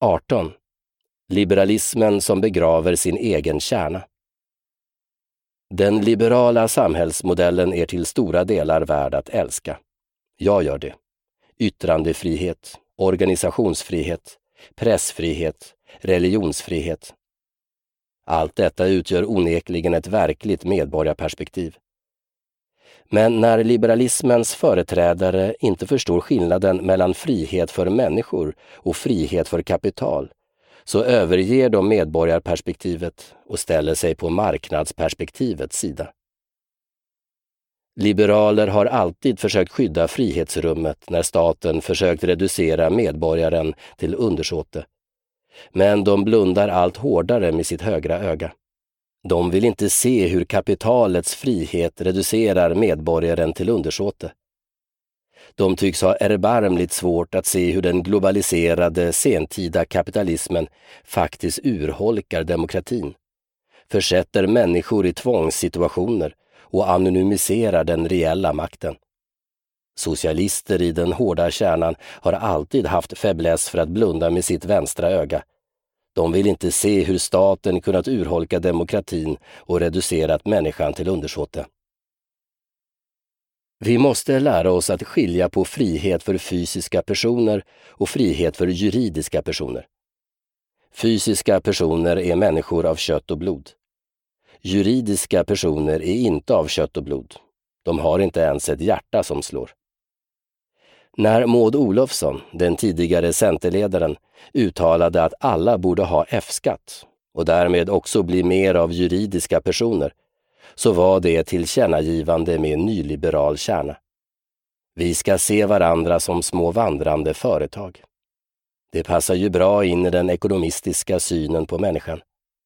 18. Liberalismen som begraver sin egen kärna. Den liberala samhällsmodellen är till stora delar värd att älska. Jag gör det. Yttrandefrihet, organisationsfrihet, pressfrihet, religionsfrihet. Allt detta utgör onekligen ett verkligt medborgarperspektiv. Men när liberalismens företrädare inte förstår skillnaden mellan frihet för människor och frihet för kapital, så överger de medborgarperspektivet och ställer sig på marknadsperspektivets sida. Liberaler har alltid försökt skydda frihetsrummet när staten försökt reducera medborgaren till undersåte. Men de blundar allt hårdare med sitt högra öga. De vill inte se hur kapitalets frihet reducerar medborgaren till undersåte. De tycks ha erbarmligt svårt att se hur den globaliserade sentida kapitalismen faktiskt urholkar demokratin, försätter människor i tvångssituationer och anonymiserar den reella makten. Socialister i den hårda kärnan har alltid haft fäbless för att blunda med sitt vänstra öga. De vill inte se hur staten kunnat urholka demokratin och reducerat människan till undersåte. Vi måste lära oss att skilja på frihet för fysiska personer och frihet för juridiska personer. Fysiska personer är människor av kött och blod. Juridiska personer är inte av kött och blod. De har inte ens ett hjärta som slår. När Maud Olofsson, den tidigare centerledaren, uttalade att alla borde ha F-skatt och därmed också bli mer av juridiska personer, så var det ett tillkännagivande med nyliberal kärna. Vi ska se varandra som små vandrande företag. Det passar ju bra in i den ekonomistiska synen på människan.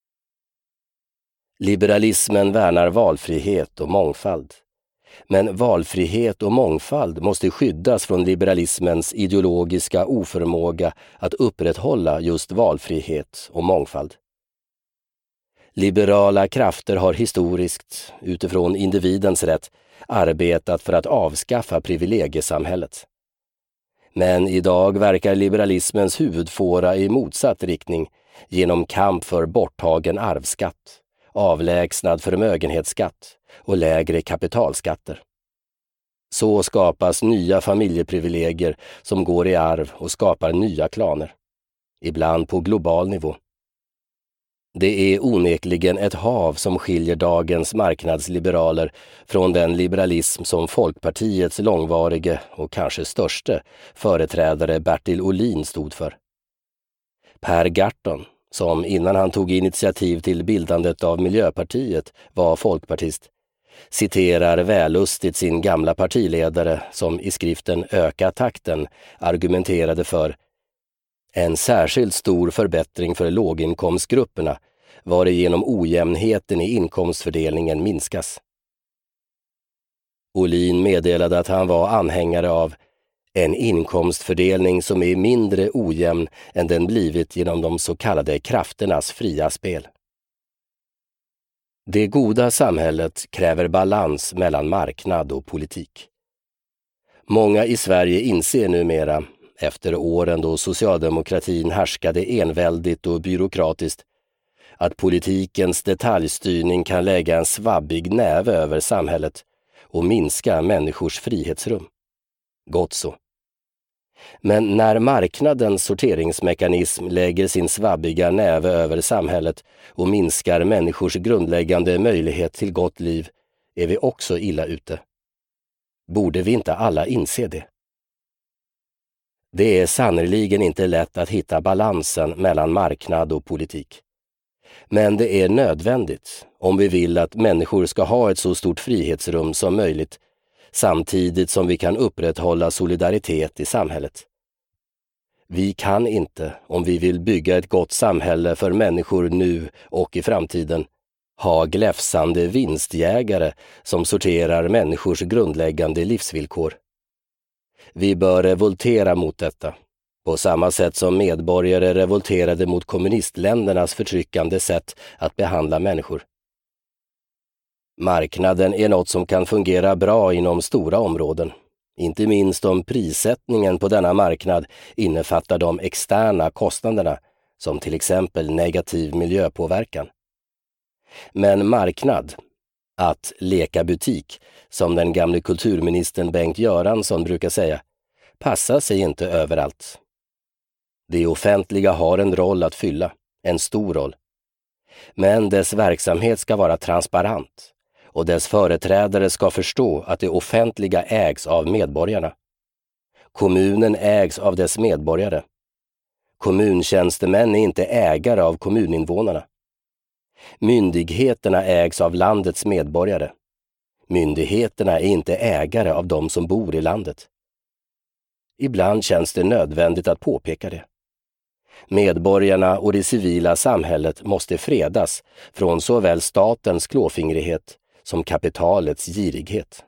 Liberalismen värnar valfrihet och mångfald. Men valfrihet och mångfald måste skyddas från liberalismens ideologiska oförmåga att upprätthålla just valfrihet och mångfald. Liberala krafter har historiskt, utifrån individens rätt, arbetat för att avskaffa privilegiesamhället. Men idag verkar liberalismens huvudfåra i motsatt riktning genom kamp för borttagen arvsskatt, avlägsnad förmögenhetsskatt och lägre kapitalskatter. Så skapas nya familjeprivilegier som går i arv och skapar nya klaner, ibland på global nivå. Det är onekligen ett hav som skiljer dagens marknadsliberaler från den liberalism som Folkpartiets långvarige och kanske störste företrädare Bertil Ohlin stod för. Per Gahrton, som innan han tog initiativ till bildandet av Miljöpartiet var folkpartist, citerar vällustigt sin gamla partiledare som i skriften Öka takten argumenterade för en särskilt stor förbättring för låginkomstgrupperna, varigenom ojämnheten i inkomstfördelningen minskas. Ohlin meddelade att han var anhängare av en inkomstfördelning som är mindre ojämn än den blivit genom de så kallade krafternas fria spel. Det goda samhället kräver balans mellan marknad och politik. Många i Sverige inser numera, efter åren då socialdemokratin härskade enväldigt och byråkratiskt, att politikens detaljstyrning kan lägga en svabbig näve över samhället och minska människors frihetsrum. Gott så. Men när marknadens sorteringsmekanism lägger sin svabbiga näve över samhället och minskar människors grundläggande möjlighet till gott liv, är vi också illa ute. Borde vi inte alla inse det? Det är sannerligen inte lätt att hitta balansen mellan marknad och politik. Men det är nödvändigt om vi vill att människor ska ha ett så stort frihetsrum som möjligt, samtidigt som vi kan upprätthålla solidaritet i samhället. Vi kan inte, om vi vill bygga ett gott samhälle för människor nu och i framtiden, ha gläfsande vinstjägare som sorterar människors grundläggande livsvillkor. Vi bör revoltera mot detta, på samma sätt som medborgare revolterade mot kommunistländernas förtryckande sätt att behandla människor. Marknaden är något som kan fungera bra inom stora områden, inte minst om prissättningen på denna marknad innefattar de externa kostnaderna, som till exempel negativ miljöpåverkan. Men marknad, att leka butik, som den gamle kulturministern Bengt Göransson brukar säga, passar sig inte överallt. Det offentliga har en roll att fylla, en stor roll. Men dess verksamhet ska vara transparent och dess företrädare ska förstå att det offentliga ägs av medborgarna. Kommunen ägs av dess medborgare. Kommuntjänstemän är inte ägare av kommuninvånarna. Myndigheterna ägs av landets medborgare. Myndigheterna är inte ägare av de som bor i landet. Ibland känns det nödvändigt att påpeka det. Medborgarna och det civila samhället måste fredas från såväl statens klåfingrighet som kapitalets girighet.